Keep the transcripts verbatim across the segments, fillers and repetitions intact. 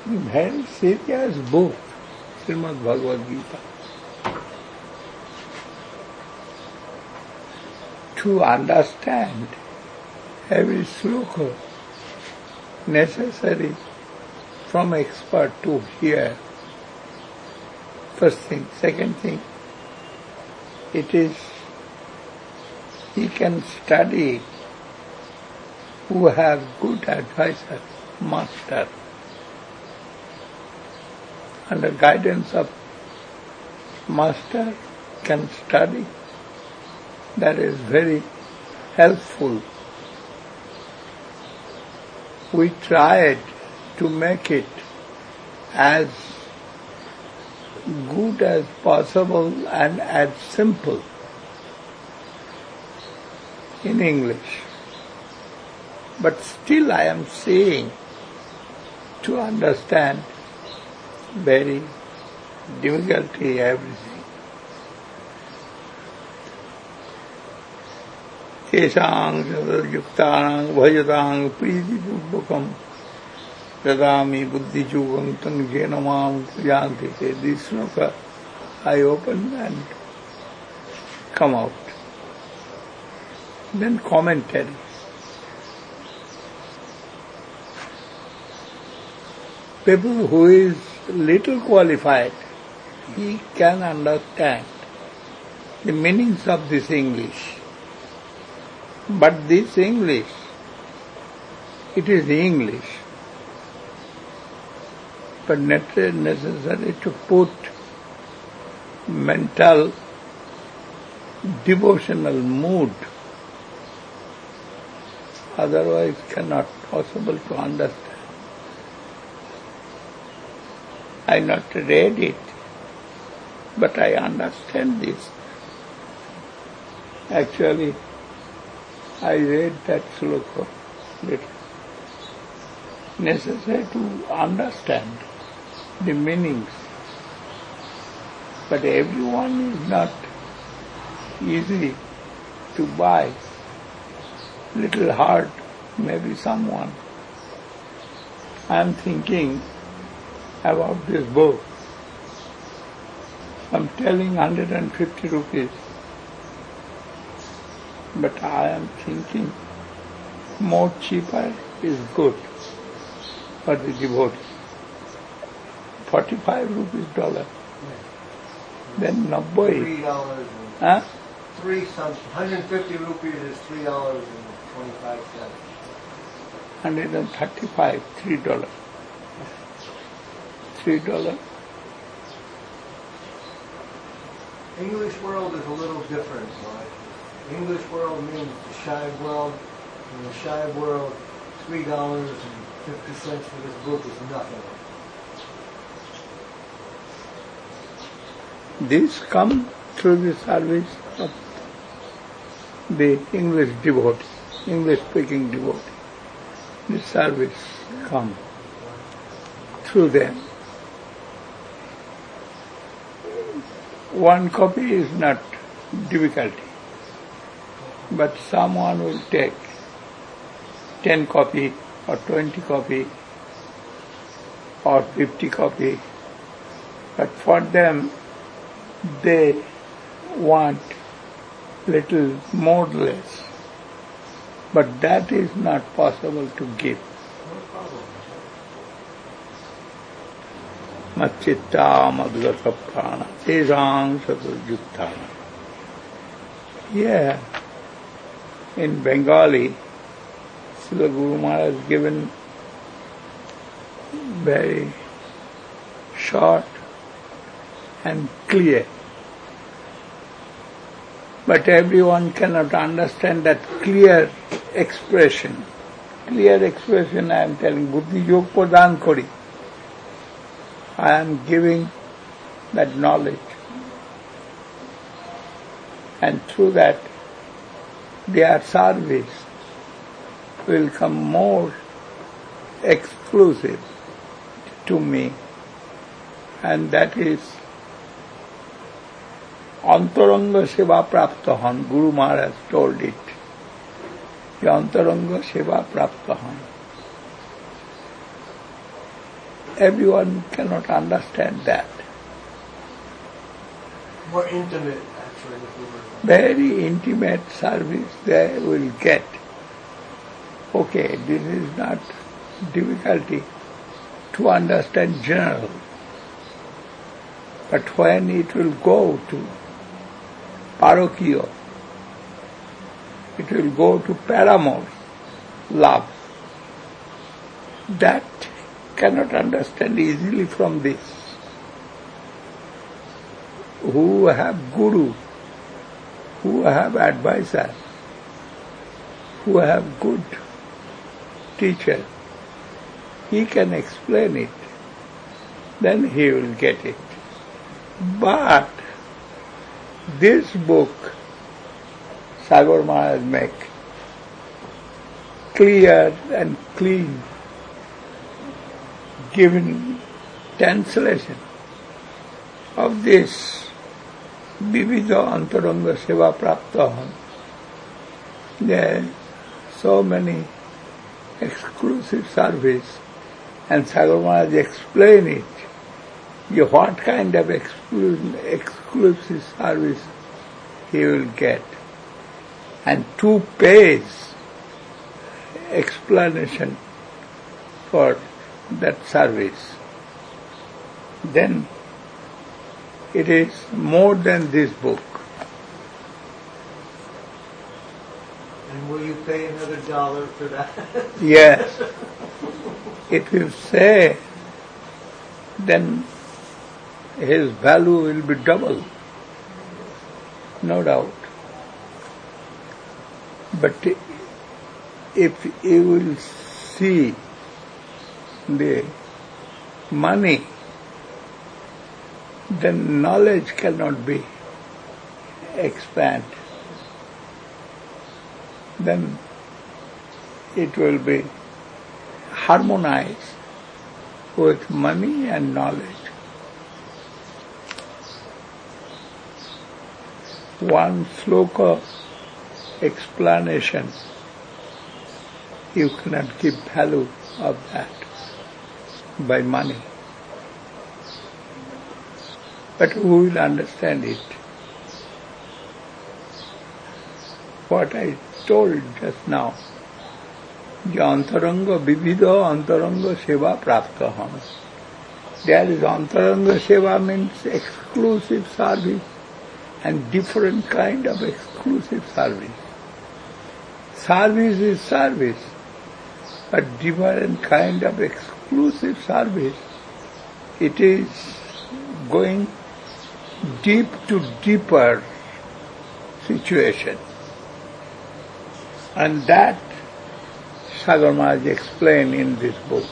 very serious book, Srimad Bhagavad Gita. To understand every sloka necessary from expert to hear. First thing. Second thing, it is, he can study who have good advisors, master. Under guidance of master can study. That is very helpful. We tried to make it as good as possible and as simple in English. But still I am saying to understand very difficulty everything. Tesang yuktanang bhajatang pridipubhakam dadami buddhichukam tang jenamam pujanti. This sloka I open and come out. Then commentary. People who is little qualified, he can understand the meanings of this English. But this English, it is English, but necessary to put mental, devotional mood. Otherwise cannot possible to understand. I not read it, but I understand this. Actually, I read that sloka little. Necessary to understand the meanings. But everyone is not easy to buy. Little hard, maybe someone. I am thinking about this book. I am telling one hundred fifty rupees. But I am thinking more cheaper is good for the devotee. Forty-five rupees dollar. Then nabbai. Three dollars. Huh? Three some. one hundred fifty rupees is three dollars and twenty-five cents. one hundred thirty-five, three dollars. Three dollars. English world is a little different, right? English world means the shy world. In the shy world, three dollars and fifty cents for this book is nothing. This comes through the service of the English devotee, English-speaking devotee. This service comes through them. One copy is not difficulty, but someone will take ten copy or twenty copy or fifty copy, but for them they want little more less, but that is not possible to give. Machitta madgata prana tesang saturjuktana. Yeah, in Bengali, Srila Guru Maharaj has given very short and clear. But everyone cannot understand that clear expression. Clear expression I am telling, Buddhi Yog Pradhan Kori. I am giving that knowledge. And through that, their service will come more exclusive to me. And that is Antaranga Seva Praptahan. Guru Maharaj told it. Antaranga Seva Praptahan. everyone cannot understand that. More intimate, actually, if we were. Very intimate service they will get. Okay, this is not difficulty to understand general. But when it will go to parochial, it will go to paramour, love, that cannot understand easily from this. Who have guru, who have advisor, who have good teacher, he can explain it, then he will get it. But this book, Sagar Maharaj make clear and clean, given translation of this Vividha Antaranga Seva Praptaham. There are so many exclusive service, and Sagar Maharaj explain it. You what kind of exclusive, exclusive service he will get. And two page explanation for that service. Then it is more than this book. And will you pay another dollar for that? Yes. If you say, then his value will be double, no doubt. But if you will see the money, then knowledge cannot be expanded. Then it will be harmonized with money and knowledge. One sloka explanation, you cannot give value of that by money. But who will understand it? What I told just now, the antaranga vividha antaranga seva praptaham. There is antaranga seva means exclusive service, and different kind of exclusive service. Service is service, but different kind of exclusive service. It is going deep to deeper situation. And that Sagar Maharaj explained in this book.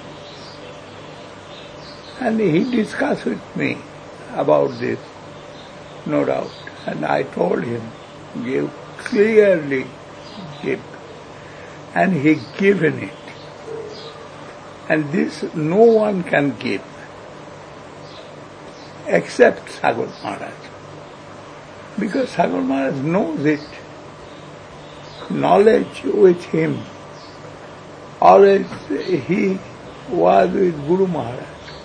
And he discussed with me about this, no doubt. And I told him, give clearly, give. And he given it. And this no one can give except Sagar Maharaj. Because Sagar Maharaj knows it. Knowledge with him. Always he was with Guru Maharaj.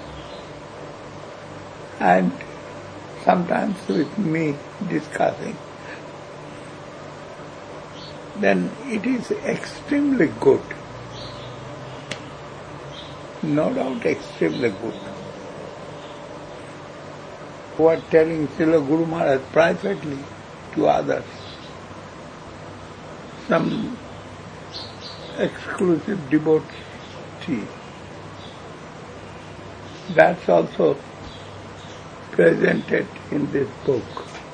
And sometimes with me discussing. Then it is extremely good. No doubt extremely good. Who are telling Srila Guru Maharaj privately to others some exclusive devotee. That's also presented in this book.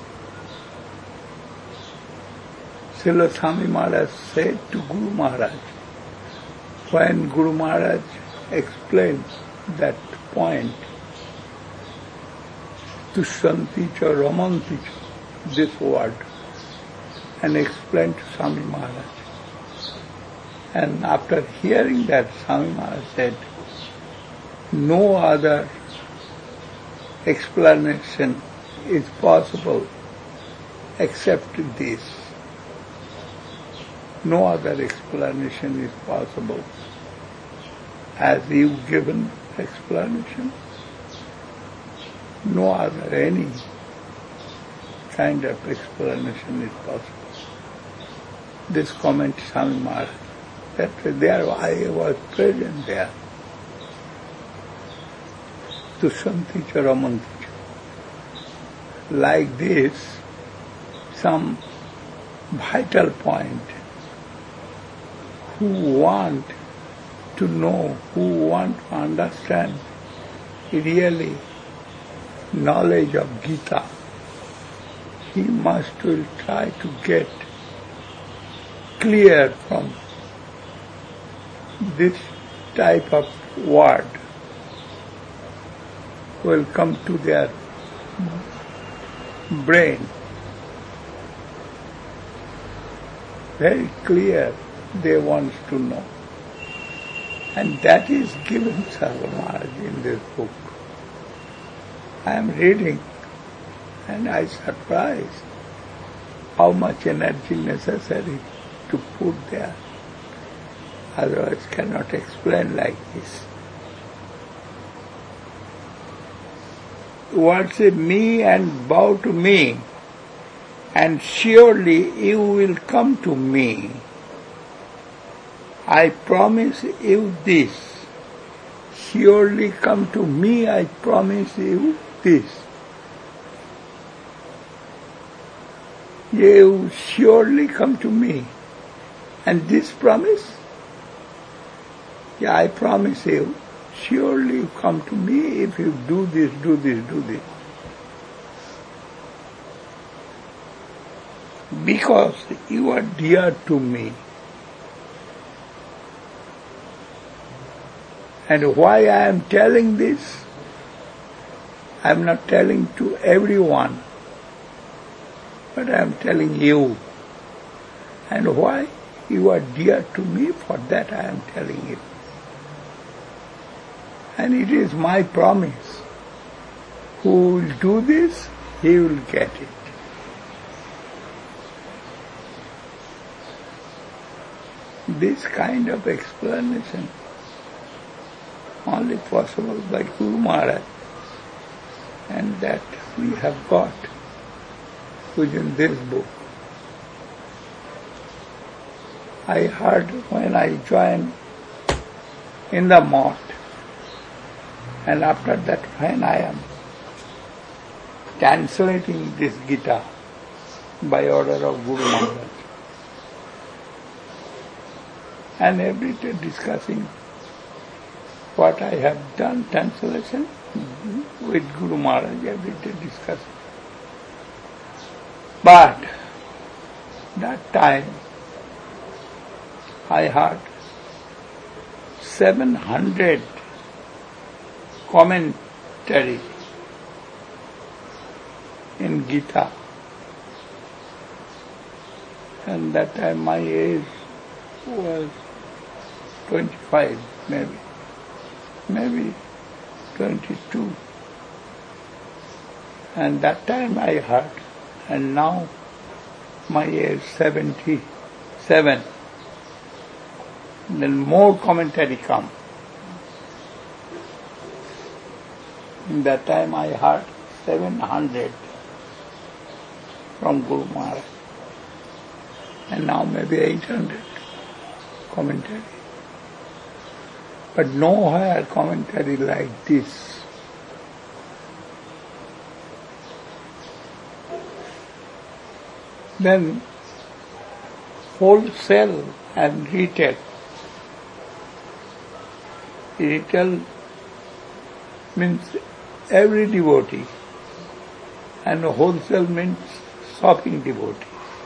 Srila Swami Maharaj said to Guru Maharaj, when Guru Maharaj explained that point, Tushyanti cha Ramanti cha, this word, and explained to Swami Maharaj. And after hearing that, Swami Maharaj said, no other explanation is possible except this. No other explanation is possible. As you given explanation. No other, any kind of explanation is possible. This comment Swami Maharaj, that there I was present there. Tushanticha Ramanticha. Like this, some vital point, who want to know, who want to understand really knowledge of Gita, he must will try to get clear from this type of word, will come to their brain. Very clear they want to know. And that is given Sarva Maharaj in this book. I am reading and I surprised how much energy necessary to put there. Otherwise cannot explain like this. Word say, me and bow to me, and surely you will come to me. I promise you this. Surely come to me, I promise you this. You surely come to me. And this promise? Yeah, I promise you, surely you come to me if you do this, do this, do this. Because you are dear to me. And why I am telling this? I am not telling to everyone, but I am telling you. And why? You are dear to me, for that I am telling you. And it is my promise. Who will do this, he will get it. This kind of explanation only possible by Guru Maharaj, and that we have got within this book. I heard when I joined in the mott, and after that when I am translating this Gita by order of Guru Maharaj, and every day discussing what I have done, translation with Guru Maharaj, every day discussing. But that time I heard seven hundred commentary in Gita. And that time my age was twenty-five, maybe, maybe twenty-two. And that time I heard, and now my age seventy-seven. Then more commentary come. In that time I heard seven hundred from Guru Maharaj. And now maybe eight hundred commentary. But nowhere commentary like this. Then wholesale and retail. Retail means every devotee, and wholesale means shopping devotee.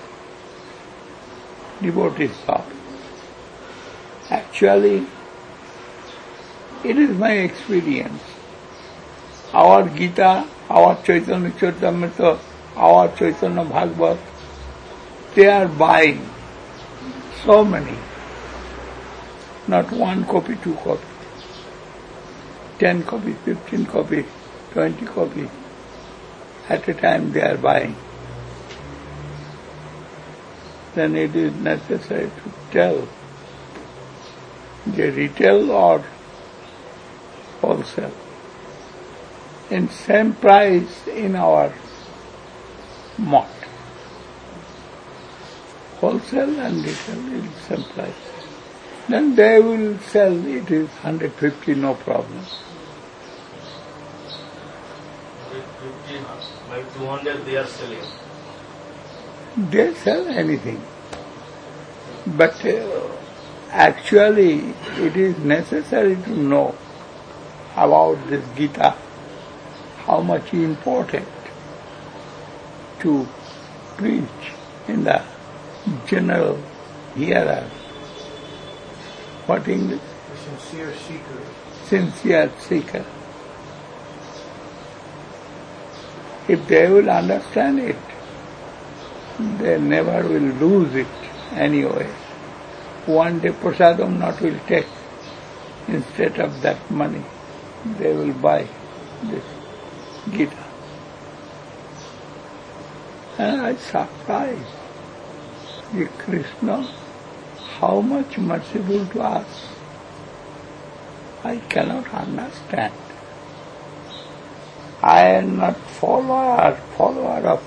Devotee shop. Actually, it is my experience. Our Gita, our Chaitanya Charitamrita, our Chaitanya Bhagavat, they are buying so many. Not one copy, two copy. Ten copies, fifteen copies, twenty copies. At a time they are buying. Then it is necessary to tell the retail or wholesale. In same price in our mart. Wholesale and retail is same price. Then they will sell it is one hundred fifty, no problem. fifty, maybe two hundred they are selling. They sell anything. But uh, actually it is necessary to know about this Gita, how much important to preach in the general hearer. What English? The sincere seeker. Sincere seeker. If they will understand it, they never will lose it anyway. One day prasadam not will take. Instead of that money, they will buy this Gita. And I surprised the Krishna, how much merciful to us. I cannot understand. I am not follower follower of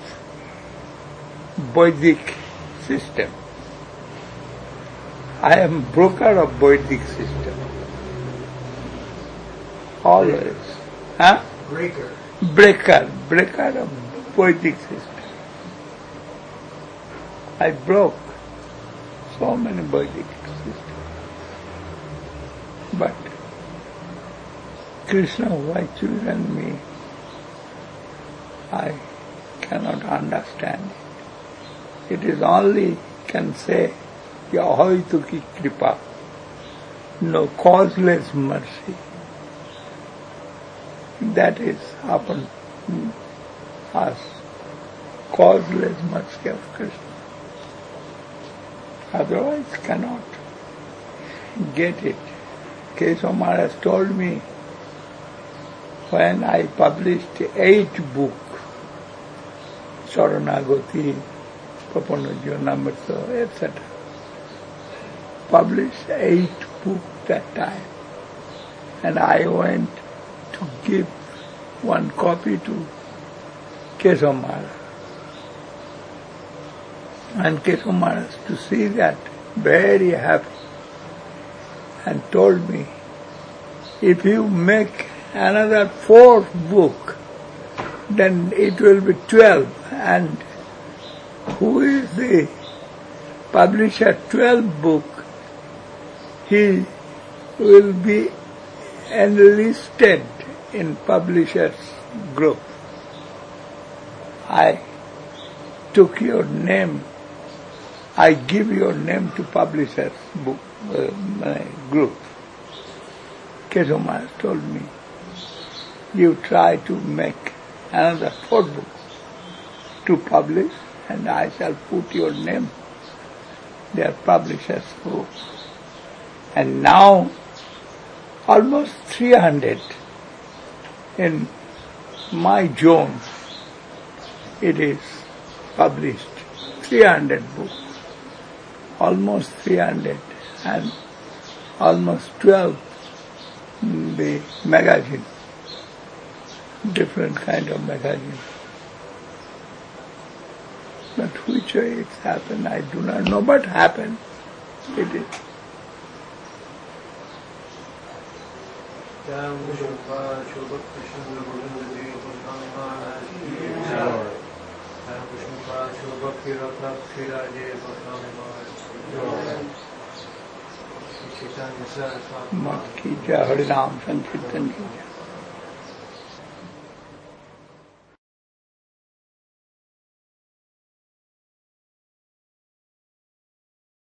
Vedic system. I am broker of Vedic system. Always. Huh? Breaker. Breaker. Breaker of Vedic system. I broke so many Vedic systems. But Krishna, why chosen me? I cannot understand it. It is only can say, Yahoituki Kripa, no causeless mercy. That is upon us, causeless mercy of Krishna. Otherwise cannot get it. Kesava Maharaj told me when I published eight books, Saranagati, Papanujyanamrita, et cetera. Published eight books that time. And I went to give one copy to Kesava Maharaj. And Kesava Maharaj, to see that, very happy, and told me, if you make another fourth book, then it will be twelve. And who is the publisher twelve book? He will be enlisted in publishers group. I took your name. I give your name to publishers book uh, group. Kesava Maharaj told me, you try to make another four books to publish, and I shall put your name, their publishers group. And now, almost three hundred in my zone, it is published, three hundred books, almost three hundred, and almost twelve in the magazine, different kind of magazine. But which way it happened, I do not know, but happened. It is. Mat ki jai, Harinam Sankirtan ki jai.